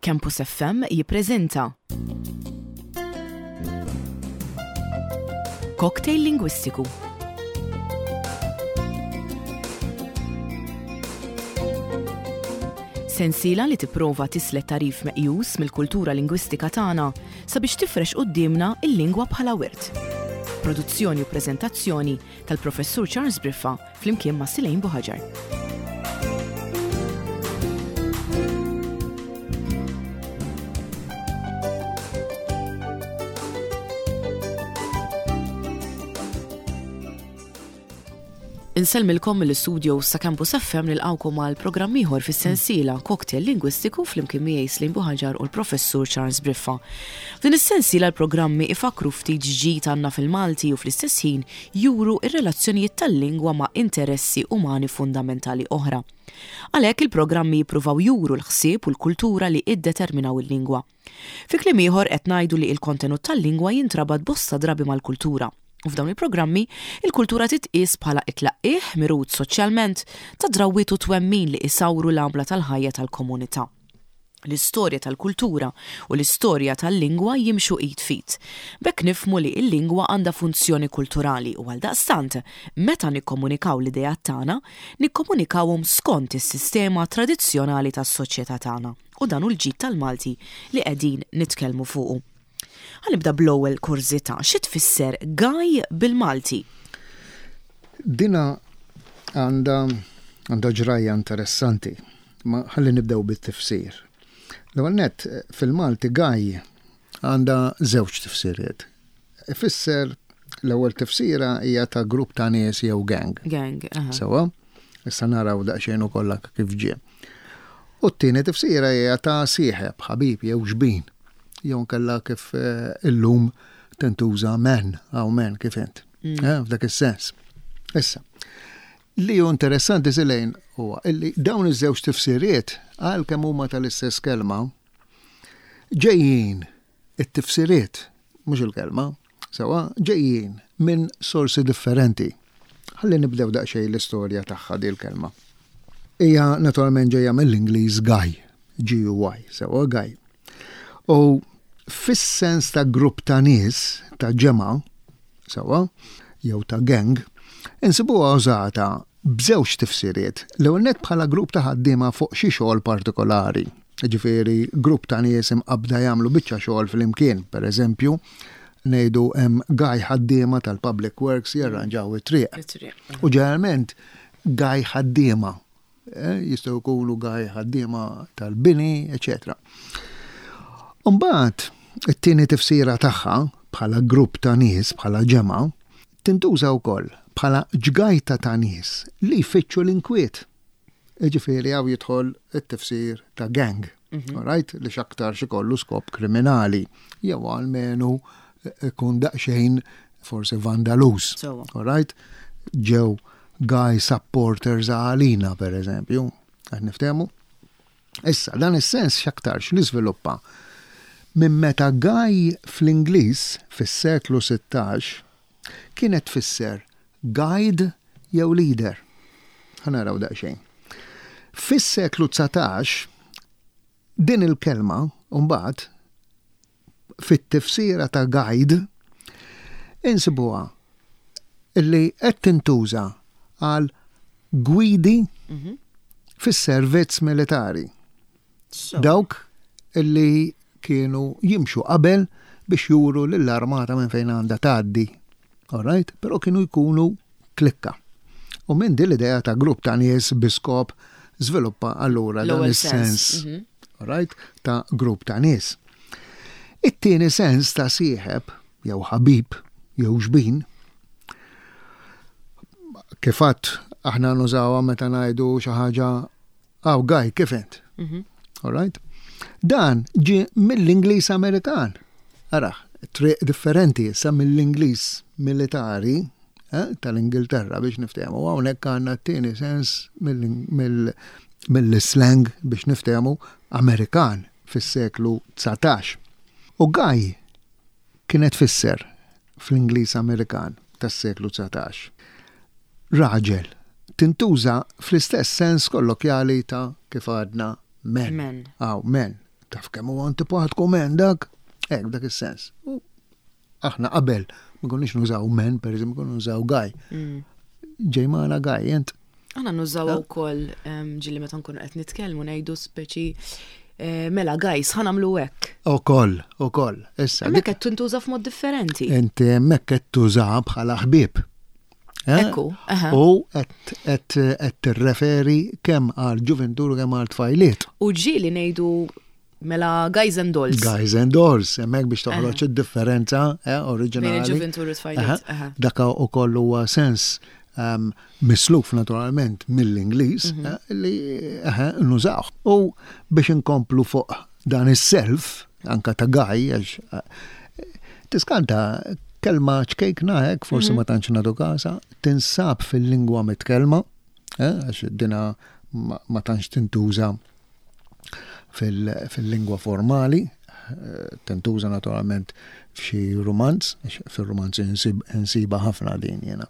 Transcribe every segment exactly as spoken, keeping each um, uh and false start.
Campus F M jippreżenta Cocktail Lingwistiku. Sensiela li tipprova tislet tarif meqjus mill-kultura lingwistika tagħna sabiex tifrex qudiemna il-lingwa bħala wirt. Produzzjoni u preżentazzjoni tal-Professur Charles Briffa flimkien ma' Silejn Buħaġar. Insellmilkom mill-istudio sa' Campus F M nilqawkom għal programm ieħor fis-sensiela Cocktail Lingwistiku flimkien miegħi Silejn Buħaġar u l-Professur Charles Briffa. F'din is-sensiela l-programmi ifakru ftit ġdid għandna fil-Malti u fl-istess ħin juru ir-relazzjonijiet tal-lingwa ma' interessi umani fundamentali oħra. Għalhekk il-programmi jippruvaw juru l-ħsieb u l-kultura li iddeterminaw il-lingwa. Fi kliem ieħor qed ngħidu li l-kontenut tal-lingwa jintrabad bosta drabi mal-kultura. U f'dawn il-programmi, il-kultura titqies bħala itlaqqih mirud soċjalment ta' drawwiet u twemmin li isawru l-għamla tal-ħajja tal-komunità. L-istorja tal-kultura u l-istorja tal-lingwa jimxu id fit. Bekk nifmu li l-lingwa għandha funzjoni kulturali u għaldaqstant, meta nikkomunikaw l-idejat tagħna, nikkomunikawhom skont is-sistema tradizzjonali tas-soċjetà tagħna. U dan hu l-ġid tal-Malti li qegħdin nitkellmu fuqu. Ħanibda bl-ewwel kurżità, xi tfisser gaj bil-Malti? Dina għandha għandha ġrajja interessanti, ma ħalli nibdew bit-tifsir. L-ewwel nett fil-Malti gaj għandha żewġ tifsiriet. Ifisser l-ewwel tifsira hija ta' grupp ta' nies jew gang. Gang, aha. Sewa, issa naraw daqsxejn ukoll kif ġie. U t-tieni tifsira hija ta' sieħeb, ħabib jew ġbin. Jew kella kif illum tentuża men, għaw men kif int. F'dak is-sens. Issa, li hu interessanti Silejn huwa illi dawn iż-żewġ tifsiriet għalkemm huma tal-istess kelma ġejjin it-tifsiriet mhux il-kelma, sewa ġejjin minn sorsi differenti. Ħalli nibdew daqsxejn l-istorja tagħha din il-kelma. Hija naturalment ġejja mill-Ingliż guy, G U Y, sewa guy. U fis-sens ta' grupp ta' nies, ta' ġema, sewa, jew ta' gang, insibuha użata b'żewġ tifsiriet. L-ewwel nett bħala grupp ta' ħaddiema fuq xi xogħol partikolari. Ġifieri grupp ta' nies imqabda jagħmlu biċċa xogħol flimkien, pereżempju, ngħidu hemm gaj ħaddiema tal-Public Works jarranġaw it-triq. U ġeneralment gaj ħaddiema, jistgħu jkunu gaj ħaddiema tal-bini, eċetera. Umbagħad it-tieni tifsira tagħha bħala grupp ta' nies bħala ġema tintuża wkoll bħala ġgajta ta' nies li jfittxu l-inkwiet. Jiġifieri hawn jidħol it-tifsir ta' gang, right? Li x'aktar xikollu skop kriminali jew almenu ikun daqsxejn forsi vandalus. Right? Ġew guy supporters għalina pereżempju, qed niftehmu. Issa dan is-sens x'aktar x'niżviluppa minn meta gaj fl-Ingliż fis-seklu sittax kienet tfisser guide jew leader. Ħanaraw daqsxejn. Fis-seklu tsatax din il-kelma mbagħad fit-tifsira ta' guide insibuha illi qed tintuża għal gwidi fis-servizz militari. Dawk illi kienu jimxu qabel biex juru lill-armata minn fejn għandha tgħaddi. All right? Però kienu jkunu klikka. U minn din l-idea ta' grupp ta' nies biskop żviluppa allura dan is-sens. All right? Ta' grupp ta' nies. It-tieni sens ta' sieħeb jew ħabib jew ġbin kif għadd aħna nużawha meta ngħidu xi ħaġa hawn gaj kif int. All right? Dan ġi mill-Ingliż Amerikan. Ara, triq differenti sa mill-Ingliż militari eh, tal-Ingilterra biex niftehmu. Hawnhekk għandna t-tieni sens mill-slang biex niftehmu Amerikan fis-seklu tsatax. U gaj kienet fisser fl-Ingliż Amerikan tas-seklu tsatax. Raġel tintuża fl-istess sens kollokjali ta' kif għadna men. Men. Aw, men. taf kemm huwa antipatku men dak, hekk dak is-sens. Aħna qabel ma konniex nużaw men, pereżempju konna nużaw guy. Ġej magħna guy int. Aħna nużaw wkoll ġilli meta nkunu qed nitkellmu ngħidu speċi mela guys ħanamlu hekk. Ukoll, ukoll. Issa. Hemmhekk qed tintuża f'mod differenti. Inti hemmhekk qed tuża bħala ħbieb. Ekku, U qed tirreferi kemm għal ġuventur kemm għal tfajliet. U ġieli ngħidu mela guys and dolls. Guys and dolls, hemmhekk biex toħroġ id-differenza oriġinali. Bejn il-ġuventur u tfajliet. Dak ukoll huwa sens misluf naturalment mill-Ingliż li nużaw. U biex inkomplu fuq dan is-self anka ta' guy għax tiskanta kelma ċkejkna hekk, forsi ma tantx nagħtu każa, tinsab fil-lingwa mitkelma, għax dina ma tantx tintuża fil-lingwa formali, tintuża naturalment f'xi romanz, fil-romanz insiba ħafna din jiena.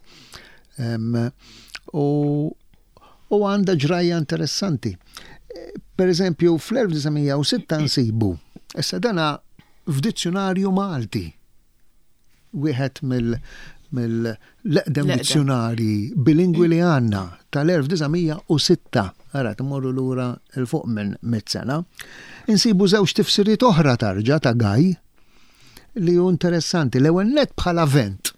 U għandha ġrajja interessanti. Per eżempju, fl-elf tisa' u sitta nsibu, issa dana f'dizzjonarju Malti. Wieħed mill-eqdem dizzjonari bilingwi li għandna tal-elf tisa' u sitta, ara timorru lura il-fuq minn mit sena, insibu żewġ tifsiriet oħra tarġa ta' gaj li hu interessanti. L-ewwel nett bħala vent.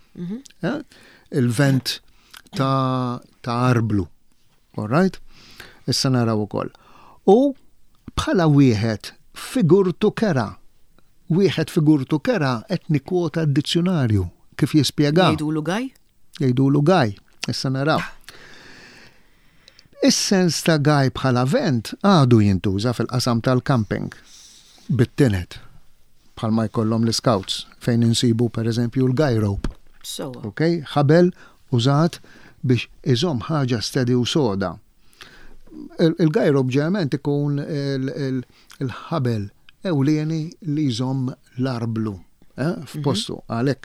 Il-vent ta' arblu. All right? Issa naraw ukoll. U bħala wieħed figurtu kera. Wieħed figurtu kera qed nikkwota d-dizzjonarju kif jispjega. Jgħidulu gaj? Jgħidulu gaj. Issa naraw. Is-sens ta' gaj bħala vent għadu jintuża fil-qasam tal-camping bit-tinet bħalma jkollhom l-scouts fejn insibu pereżempju l-guy rope. So. Okay? Ħabel użat biex iżomm ħaġa stedi u soda. Il-guy rope ġeneralment ikun il-ħabel ewlieni li jżomm l-arblu f'postu għalhekk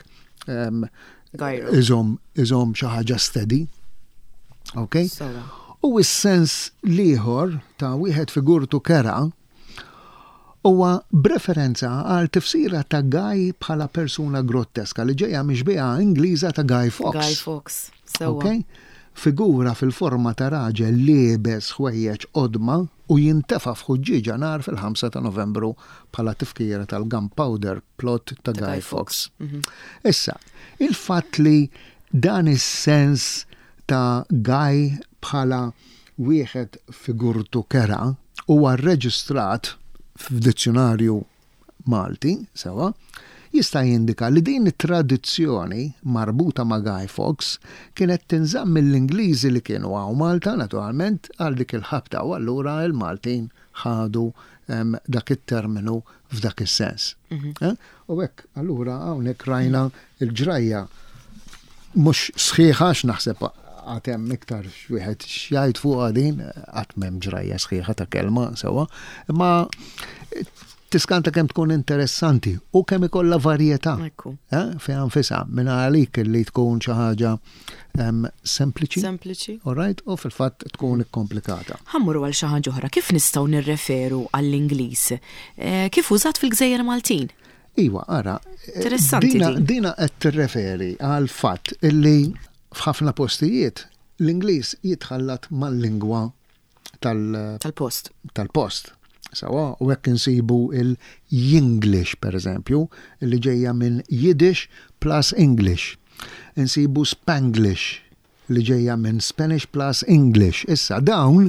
iżomm xi ħaġa stedi. Okay? U s-sens liħor ta' wieħed figurtu kera huwa b'referenza għal tifsira ta' Guy bħala persuna grotteska li ġejja mixbiegħa Ingliża ta' Guy Fawkes. Guy Fawkes. Sewwa. Okay? Figura fil-forma ta' raġel liebes ħwejjeġ qodma u jintefa' f'ħuġġieġa nar fil-ħamsa ta' Novembru bħala tifkira tal-Gunpowder plot ta' Guy Fawkes. Issa, il-fatt li dan is-sens ta' Guy bħala wieħed figurtu kera huwa rreġistrat f'dizzjonarju Malti, sewa, jista' jindika li din it-tradizzjoni marbuta ma' Guy Fawkes kienet tinżamm mill-Ingliżi li kienu għaw Malta, naturalment, għal dik il-ħabta u allura il-Maltin ħadu dak it-terminu f'dak is-sens. U hekk, allura hawnhekk rajna il-ġrajja mhux sħiħa x'naħseb għatem miktar xwieħed xjajt fuq għadin, għatmem ġrajja sħiħa ta' kelma, sewa, ma tiskanta kem tkun interessanti u kem ikolla varjetà. Fi għanfisa, minna għalik li tkun xaħġa sempliċi. Sempliċi. All right? U fil-fat tkun komplikata. Ħammuru għal xaħġa oħra, kif nistaw nirreferu għall-Inglis? Kif użat fil-Gżejjer Maltin? Iwa, ara. Interessanti. Dina qed tirreferi għal fatt illi f'ħafna postijiet l-Ingliż jitħallat mal-lingwa tal-post. Tal-post. Sawa, u hekk insibu il-Jinglish per eżempju, li ġejja minn Yiddish plus English. Insibu Spanglish, li ġejja minn Spanish plus English. Issa dawn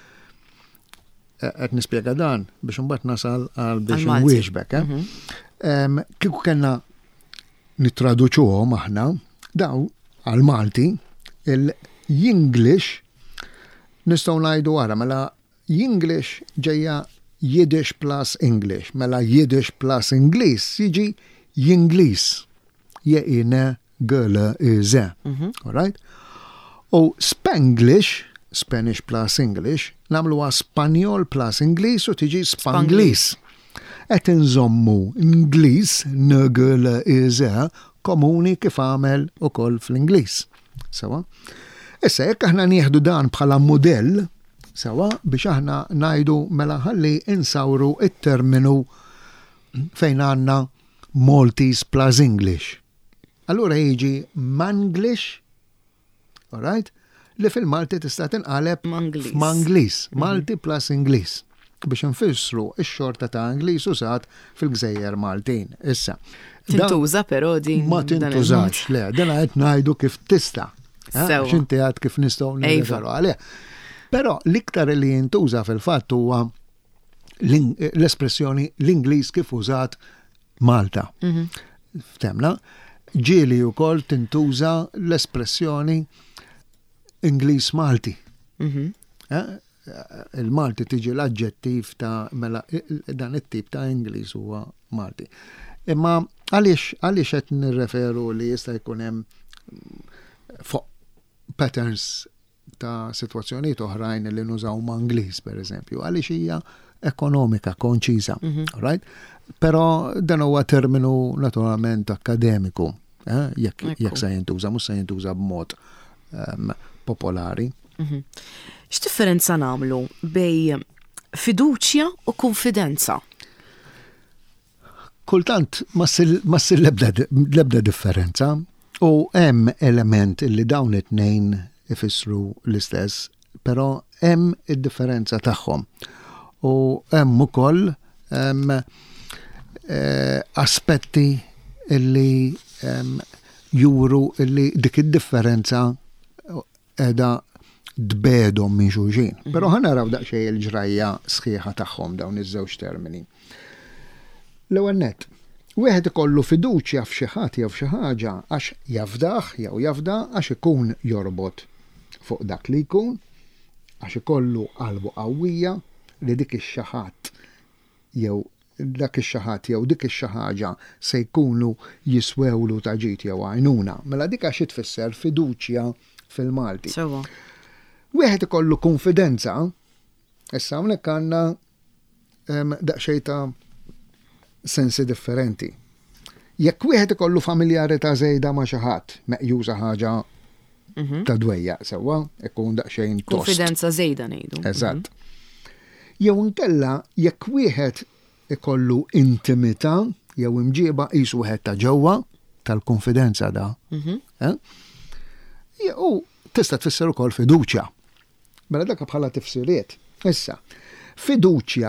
qed nispjega dan biex imbagħad nasal għal biex nwieġbek, eh? Kieku kellna nittraduċuhom aħna daw għal Malti, il-Jinglish nistgħu ngħidu wara mela Jinglish ġejja Yiddish plus English, mela Yiddish plus Ingliż jiġi Jingliż. Jeqina għala iże. All right? U Spanglish, Spanish plus English, nagħmluha Spanjol plus Ingliż u tiġi Spangliż. Qed inżommu Ingliż nagħala iże komuni kif għamel ukoll fl-Ingliż. Sewa? Issa jekk aħna nieħdu dan bħala modell Sewa biex aħna ngħidu mela ħalli insawru it-terminu fejn għandna Maltese plus English. Allura jiġi Manglish, all right? Li fil-Malti tista' tinqaleb Manglis, Malti plus Ingliż biex nfissru x-xorta ta' Ingliż użat fil-Gżejjer Maltin. Issa. Tintuża però din. Ma tintużax, le, dan qed ngħidu kif tista'. Sewa. X'inti għad kif nistgħu nirreferu għalih. Però l-iktar li jintuża fil-fatt huwa l-espressjoni l-Ingliż kif użat Malta. Ftemna? Ġieli wkoll tintuża l-espressjoni Ingliż Malti. Il-Malti tiġi l-aġġettiv ta' mela dan it-tip ta' Ingliż huwa Malti. Imma għaliex għaliex qed nirreferu li jista' jkun hemm fuq patterns ta' sitwazzjonijiet oħrajn li nużaw ma' Ingliż pereżempju, għaliex hija ekonomika, konċiża, right? Però dan huwa terminu naturalment akademiku, jekk jekk se jintuża, mhux se jintuża b'mod popolari. X'differenza nagħmlu bej fiduċja u konfidenza? Kultant ma ssir l-ebda differenza u hemm element li dawn it-tnejn ifissru l-istess, però hemm id-differenza tagħhom. U hemm ukoll aspetti illi juru illi dik id-differenza edha dbedhom minn xulxin. Però ħanaraw daqsxejn il-ġrajja sħiħa tagħhom dawn iż-żewġ termini. L-ewwel nett, wieħed ikollu fiduċja f'xi ħadd jew f'xi ħaġa għax jafdah jew jafda għax ikun jorbot fuq dak li jkun, għax ikollu qalbu qawwija li dik ix-xi ħadd jew dak ix-xi ħadd jew dik ix-xi ħaġa se jkunu jiswewlu ta' ġid jew għajnuna. Mela dik għax tfisser fiduċja fil-Malti. Sewa. Wieħed ikollu konfidenza, issa hawnhekk għandna daqsxejn ta' sensi differenti. Jekk wieħed ikollu familjarità żejda ma' xi ħadd, meqjuża ħaġa ta' dwejja sewwa, ikun daqsxejn tost. Konfidenza żejda ngħidu. Eżatt. Jew inkella jekk wieħed ikollu intimità jew imġieba qisu wieħed ta' ġewwa tal-konfidenza da. U tista' tfisser ukoll fiduċja. Mela dak bħala tifsiriet. Issa, fiduċja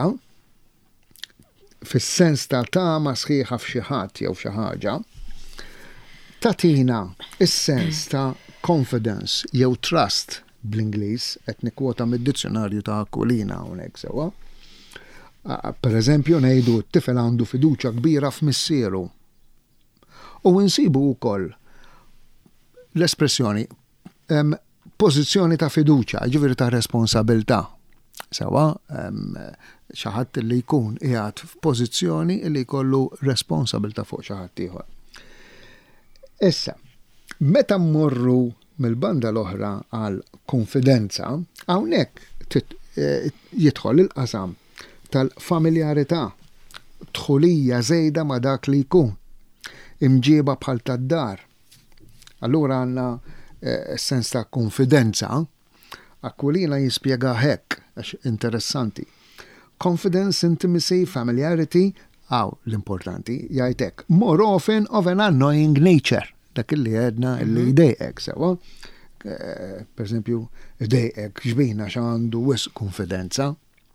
fis-sens ta' tama sħiħa f'xi ħadd jew xi ħaġa tatina is-sens ta' confidence jew trust bl-Ingliż qed nikkwota mid-dizzjonarju ta' Aquilina hawnhekk sewwa. Per eżempju ngħidu t-tifel għandu fiduċja kbira f'missieru. U nsibu wkoll l-espressjoni pożizzjoni ta' fiduċja, ġifieri ta' responsabilità. Sewa, xi ħadd li jkun qiegħed f'pożizzjoni li jkollu responsabilità fuq xi ħadd ieħor. Issa, meta mmorru mill-banda l-oħra għal konfidenza, hawnhekk jidħol il-qasam tal-familjarità, dħulija żejda ma' dak li jkun, imġieba bħal tad-dar. Allura għandna sens ta' konfidenza, Aquilina jispjega hekk, għax interessanti. Confidence, intimacy, familiarity, għaw l-importanti, jgħidek, more often of an annoying nature, dak illi għedna illi jdejqek, sewa. Per esempio, jdejqek ġbina xandu wis konfidenza.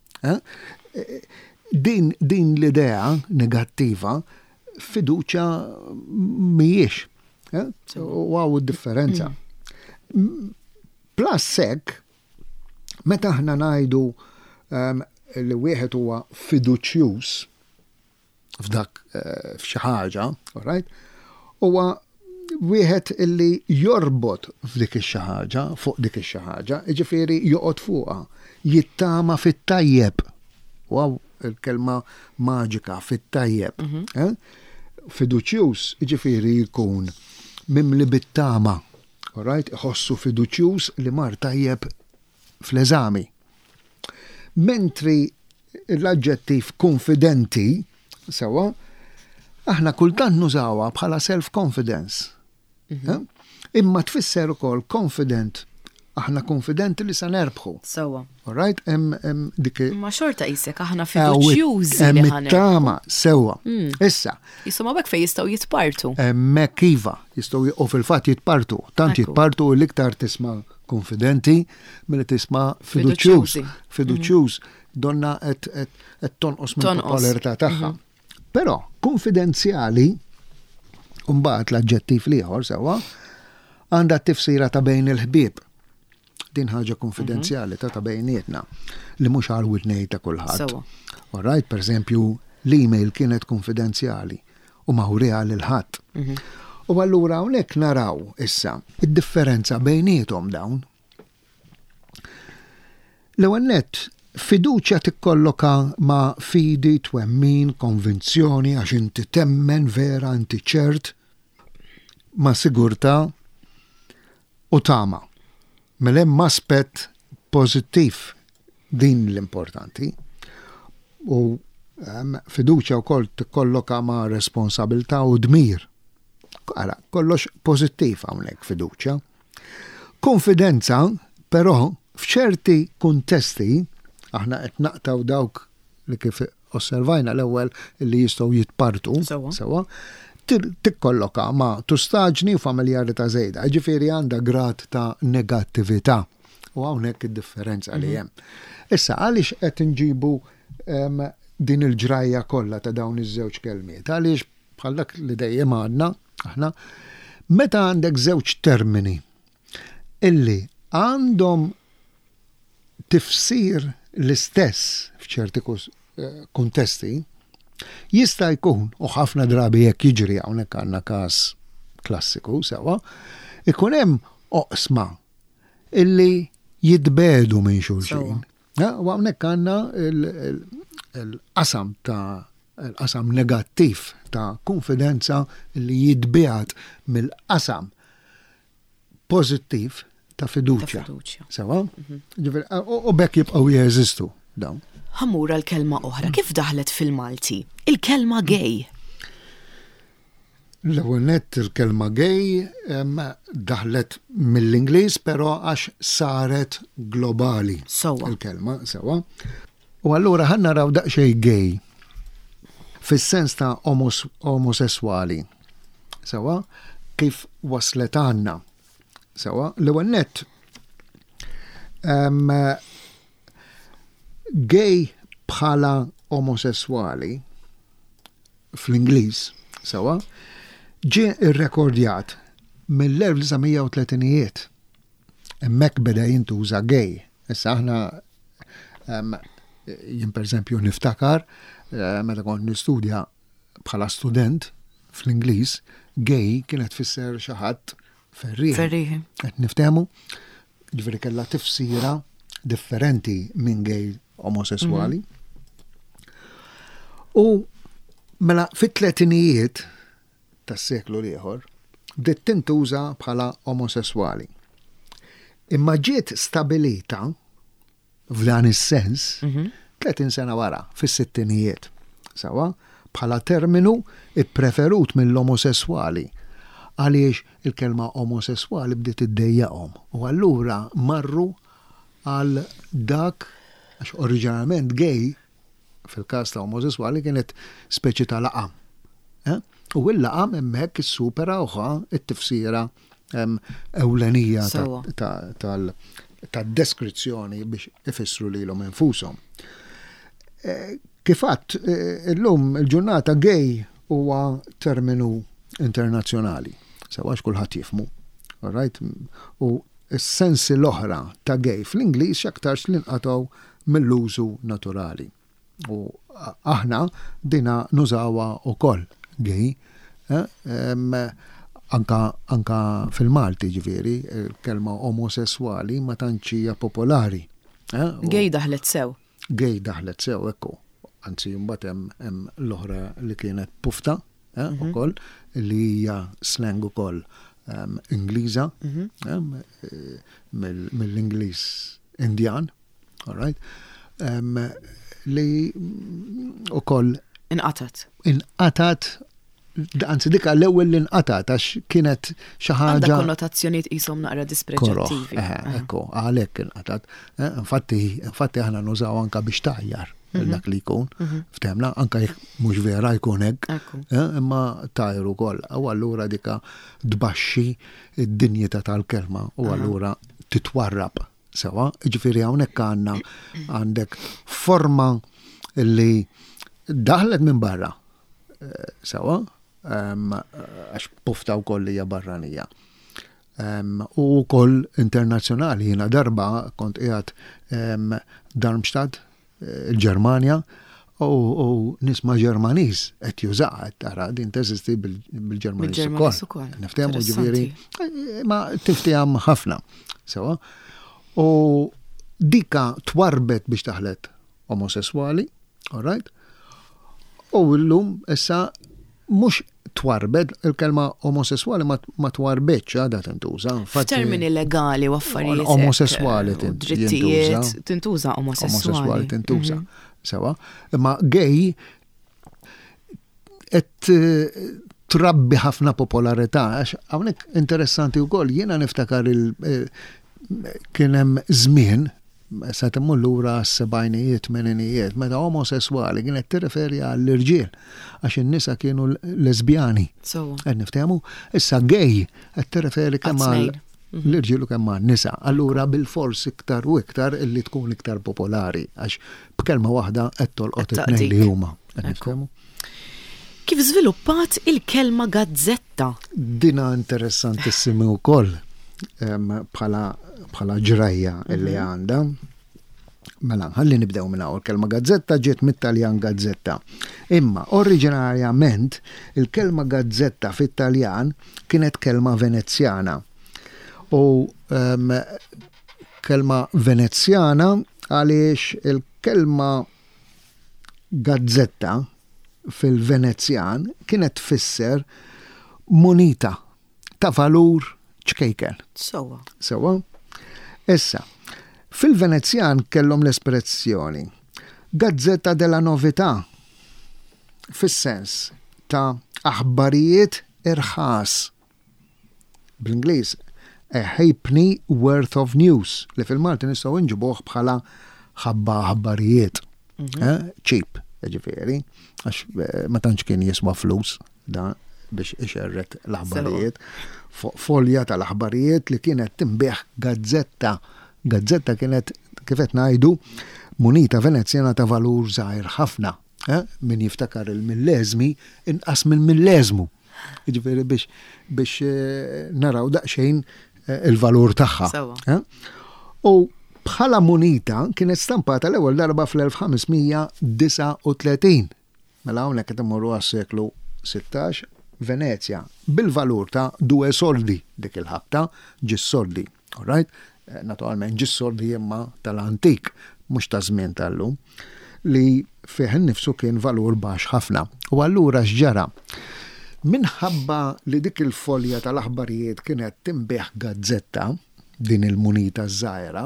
Din, din l-idea negattiva, fiduċa mijiex. U għaw differenza. Plus sek, meta ħna najdu li wieħed huwa fiduċjuż f'dak f'xi ħaġa, all right? Huwa wieħed illi jorbot f'dik ix-xi ħaġa, fuq dik ix-xi ħaġa, jiġifieri joqgħod fuqha, jittama fit-tajjeb. Wow, il-kelma maġika fit-tajjeb. Fiduċjuż jiġifieri jkun mimli bit-tama, all right? Iħossu fiduċjuż li mar tajjeb fl-eżami. Mentri l-aġġettiv konfidenti, sewa, aħna kultant nużawha bħala self-confidence. Imma tfisser ukoll confident aħna konfidenti li sa nerbħu. Sewa. All right? Hemm hemm dik Ma xorta jisek aħna fiduċjużi li hemm ħaner. it-tama sewa. Issa, Jisuma bekk fej jistgħu jitpartu. hemmhekk iva jistgħu u fil-fatt jitpartu. Tant Ekku. jitpartu l-iktar tisma' konfidenti milli tisma' fiduċjuż. Fiduċjużi. Fiduċjuż donna qed qed qed tonqos mill-popolarità tagħha. Però konfidenzjali mbagħad l-aġġettiv ieħor sewwa għandha tifsira ta' bejn il-ħbieb. Din ħaġa konfidenzjali ta' ta' bejnietna li mhux għal widnej ta' kulħadd. Sewa. All right, per eżempju, l-email kienet konfidenzjali u mawrija lil ħadd. U allura hawnhekk naraw issa id-differenza bejniethom dawn. L-ewwel nett fiduċja tikkolloka ma' fidi, twemmin, konvinzjoni għax inti temmen vera inti ċert ma' sigurtà u tama. Mela hemm aspett pożittiv din l-importanti u um, fiduċja wkoll tikkolloka ma' responsabilità u dmir. Ara, kollox pożittiv hawnhekk fiduċja. Konfidenza, però, f'ċerti kuntesti aħna qed naqtaw dawk li kif osservajna l-ewwel li jistgħu jitpartu Sewa. sewa, tikkolloka ma' tustaġni u familjarità żejda. Ġifieri għandha grad ta' negattività u hawnhekk id-differenza li hemm. Issa għaliex qed inġibu um, din il-ġrajja kollha ta' dawn iż-żewġ kelmiet. Għaliex bħal dak li dejjem għandna aħna meta għandek żewġ termini illi għandhom tifsir l-istess f'ċerti kuntesti, jista' jkun, u ħafna drabi jekk jiġri hawnhekk għandna każ klassiku sewa, ikun hemm oqsma illi jitbedu minn xulxin. U hawnhekk għandna il-qasam ta' il-qasam negattiv ta' konfidenza li jitbiegħat mill-qasam pożittiv ta' fiduċja. Sewa? U bekk jibqgħu jeżistu dawn. Ħammura l-kelma oħra, kif daħlet fil-Malti? Il-kelma gay. L-ewwel nett il-kelma gay daħlet mill-Ingliż però għax saret globali. Sewa. Il-kelma, sewa. U allura ħanna naraw daqsxejn gay fis-sens ta' omosessuali. Sewa, kif waslet għandna. Sewa, l-ewwel nett um, gay bħala omosessuali fl-Ingliż, sewa, ġie irrekordjat mill-1930ijiet. Hemmhekk beda jintuża gay. Issa aħna um, jien pereżempju niftakar uh, meta kont nistudja bħala student fl-Ingliż, gay kienet tfisser xi ħadd ferrieħ. Ferrieħ. Qed niftehmu, ġifieri kellha tifsira differenti minn gay omosessuali. U mela fit-tletinijiet tas-seklu ieħor bdiet tintuża bħala omosessuali. Imma ġiet stabilita f'dan is-sens tletin sena wara fis-sittinijiet. Sawa bħala terminu ippreferut mill-omosessuali għaliex il-kelma omosessuali bdiet iddejjaqhom. U allura marru għal dak għax oriġinalment gay fil-każ ta' omosessuali kienet speċi ta' laqam. Eh? U il-laqam hemmhekk is-supera uħa it-tifsira ewlenija tad-deskrizzjoni biex ifissru lilhom infushom. Kif għadd illum il-ġurnata gay huwa terminu internazzjonali. Sewax kulħadd jifmu. All right? U s-sensi l-oħra ta' gay fl-Ingliż x'aktarx li nqatgħu mill-użu naturali. U aħna dina nużawha wkoll gay, eh? um, anka, anka fil-Malti ġifieri, il-kelma omosessuali ma tantx hija popolari. Eh? Gay daħlet sew. Gay daħlet sew, ekku. Anzi, mbagħad hemm l-oħra li kienet pufta, eh? ukoll li hija slang ukoll um, Ingliża, eh? mill-Ingliż Indjan, all right? Um, li ukoll Inqatat. Inqatat anzi dika l-ewwel li nqatat għax kienet xi ħaġa. Għandha konnotazzjonijiet qishom naqra dispreċettivi. Ekku, għalhekk inqatat. Infatti, infatti aħna nużaw anke biex taħjar dak li jkun. Ftemna, anke jekk mhux vera jkun hekk, imma tajru wkoll. U allura dika tbaxxi d-dinjità tal-kelma u allura titwarrab sewa. Ġifieri hawnhekk għandna għandek forma li daħlet minn barra sewa, għax pufta wkoll hija barranija. U wkoll internazzjonali, jiena darba kont qiegħed Darmstadt, il-Ġermanja, u nisma' Ġermaniż qed jużaha qed tara din teżisti bil-Ġermaniż ukoll. Niftehmu ġifieri ma tiftihem ħafna sewa. U dika twarbet biex taħlet omosessuali, all right? U llum issa mhux twarbet, il-kelma omosessuali ma twarbetx għadha tintuża. F'termini legali u affarijiet. Omosessuali drittijiet tintuża omosessuali. Omosessuali tintuża. Sewa. Imma gay qed trabbi ħafna popolarità għax hawnhekk interessanti wkoll jiena niftakar il kien hemm żmien sa temmu lura s-sebgħinijiet, tmeninijiet, meta omosessuali kienet tirreferi għall-irġiel għax in-nisa kienu lesbjani. Qed niftehmu, issa gay qed tirreferi kemm l-irġiel u kemm għan-nisa. Allura bil-fors iktar u iktar illi tkun iktar popolari għax b'kelma waħda qed tolqot it-tnejn li huma. Qed niftehmu. Kif żviluppat il-kelma gazzetta? Dina interessantissimi wkoll bħala bħala ġrajja illi għandha. Mela, ħalli nibdew minn hawn. Il-kelma gazzetta ġiet mit-Taljan gazzetta. Imma oriġinarjament il-kelma gazzetta fit-Taljan kienet kelma Venezjana. U um, kelma Venezjana għaliex il-kelma gazzetta fil-Venezjan kienet tfisser munita ta' valur ċkejken. Sewa. Sewa. Issa, fil-Venezjan kellhom l-espressjoni gazzetta della novità fis-sens ta' aħbarijiet irħas. Bl-Ingliż, a halfpenny worth of news li fil-Malti nistgħu nġibuh bħala ħabba aħbarijiet. Cheap, ġifieri, għax ma tantx kien jiswa flus da biex ixerret l-aħbarijiet. Folja tal-aħbarijiet li kienet timbeħ gazzetta. Gazzetta kienet, kifet ngħidu, munita Venezjana ta' valur żgħir ħafna. Min jiftakar il-millesmi inqas minn millesmu. Jiġifieri biex biex naraw daqsxejn il-valur tagħha. U bħala munita kienet stampata l-ewwel darba fl-elf ħamesmija disa' u tletin. Mela hawnhekk qed immorru għas-seklu sittax. Venezia, bil-valur ta' due soldi dik il-ħabta, ġis soldi, all right? Naturalment ġis soldi imma tal-antik, mhux ta' żmien tal-lum, li fih innifsu kien valur baxx ħafna. U allura x'ġara? Minħabba li dik il-folja tal-aħbarijiet kienet timbeħ gazzetta, din il-munita żgħira,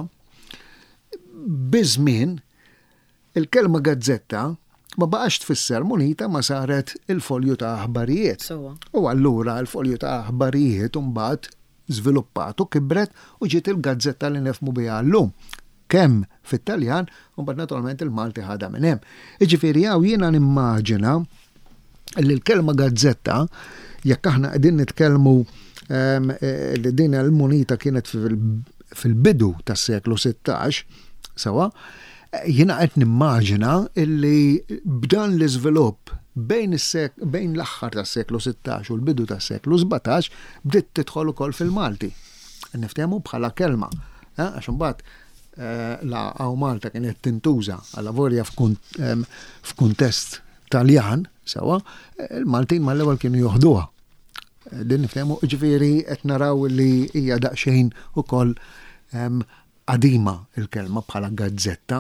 biżmien il-kelma gazzetta ma baqax tfisser munita ma saret il-folju ta' aħbarijiet. U allura il-folju ta' aħbarijiet mbagħad żviluppat u kibret u ġiet il-gazzetta li nefhmu biha llum. Kemm fit-Taljan u mbagħad naturalment il-Malti ħadha minn hemm. Jiġifieri hawn jiena nimmaġina li l-kelma gazzetta jekk aħna qegħdin nitkellmu li din il-munita kienet fil-bidu tas-seklu sittax, sewa, jiena qed nimmaġina illi b'dan l-iżvilupp bejn is-sek bejn l-aħħar tas-seklu sittax u l-bidu tas-seklu sebgħetax bdiet tidħol ukoll fil-Malti. Niftehmu bħala kelma, għax imbagħad la għaw Malta kienet tintuża għal lavorja f'kuntest Taljan, sewa, il-Maltin mal-ewwel kienu joħduha. Din niftehmu ġifieri qed naraw li hija daqsxejn ukoll qadima il-kelma bħala gazzetta.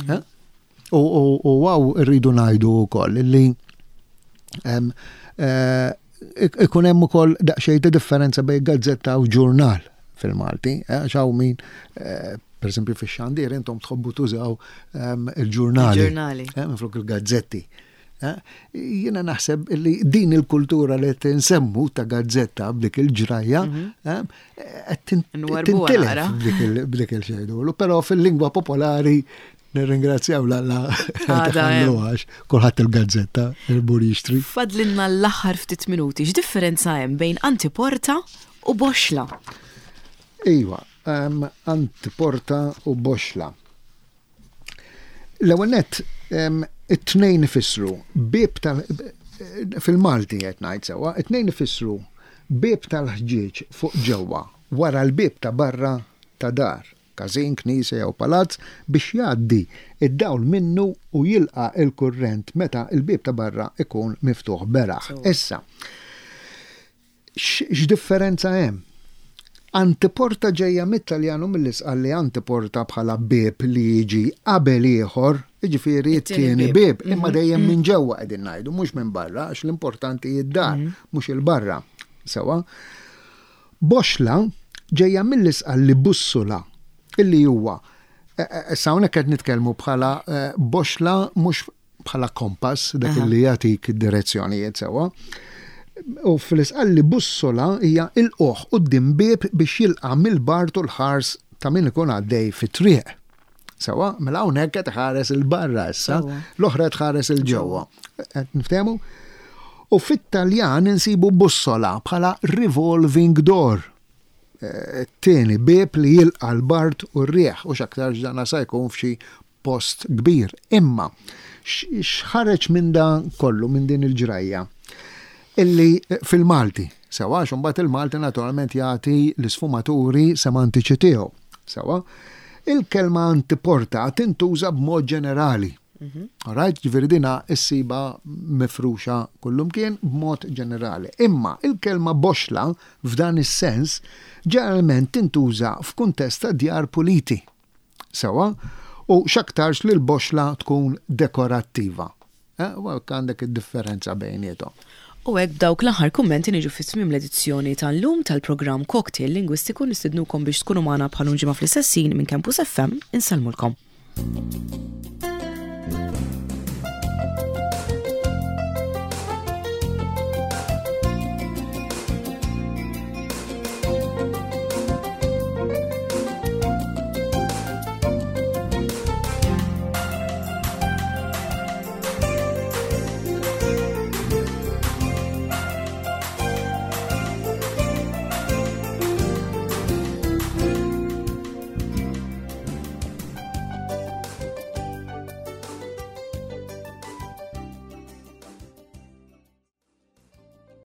U għaw rridu ngħidu wkoll li ikun hemm ukoll daqsxejn ta' differenza bejn gazzetta u ġurnal fil-Malti. X'hawn min per esempio fix-xandir intom tħobbu tużaw il-ġurnali. Il-ġurnali. Minflok il-gazzetti. Jiena naħseb li din il-kultura li tinsemmu ta' gazzetta b'dik il-ġrajja qed tintilef b'dik il-xejdu. Però fil-lingwa popolari nirringrazzjaw la għax kulħadd il-gazzetta il-bur jixtri. Fadlinna l-aħħar ftit minuti, x'differenza hemm bejn antiporta u boxla? Iva, antiporta u boxla. L-ewwel nett it-tnejn ifissru bieb tal fil-Malti qed ngħid sewwa, it-tnejn ifissru bieb tal-ħġieġ fuq ġewwa wara l-bieb ta' barra ta' dar, każin, knisja jew palazz biex jgħaddi id-dawl minnu u jilqa' il-kurrent meta l-bieb ta' barra ikun miftuħ beraħ. Issa, x'differenza hemm? Antiporta ġejja mit-Taljanu mill-isqal li antiporta bħala bieb li jiġi qabel ieħor, jiġifieri t-tieni bieb, imma dejjem minn ġewwa qegħdin ngħidu, mhux minn barra, għax l-importanti id-dar, mhux il-barra. Sewa. Boxla ġejja mill-isqal li bussula, illi huwa issa hawnhekk qed nitkellmu bħala boxla mhux bħala kompass dak li jagħtik id-direzzjonijiet sewwa. U fl-isqalli bussola hija il-qoħ quddiem bieb biex jilqa' mill-bart u l-ħars ta' min ikun għaddej fit-triq. Sewa, mela hawnhekk qed ħares il-barra issa, l-oħra tħares il-ġewwa. Qed niftehmu? U fit-Taljan insibu bussola bħala revolving door. Tieni bieb li jilqa' l-bart u r-rieħ u x'aktar ġdana sa jkun f'xi post kbir. Imma x'ħareġ minn dan kollu minn din il-ġrajja? Illi fil-Malti, sewa, xumbat il-Malti naturalment jagħti l-isfumaturi semantiċi tiegħu. Sewa, il-kelma antiporta tintuża b'mod ġenerali. Alright, ġifieri dina issiba mifruxa kullum kien b'mod ġenerali. Imma il-kelma boxla f'dan is-sens ġeneralment tintuża f'kuntest ta' djar puliti. Sewa, u x'aktarx li l-boxla tkun dekorattiva. Eh, u għandek id-differenza bejniethom. U hekk dawk l-aħħar kummenti niġu fit-tmiem l-edizzjoni tal-lum tal-programm Cocktail Lingwistiku nistidnukom biex tkunu magħna bħal ġimgħa fl-istessin minn Campus F M insalmulkom.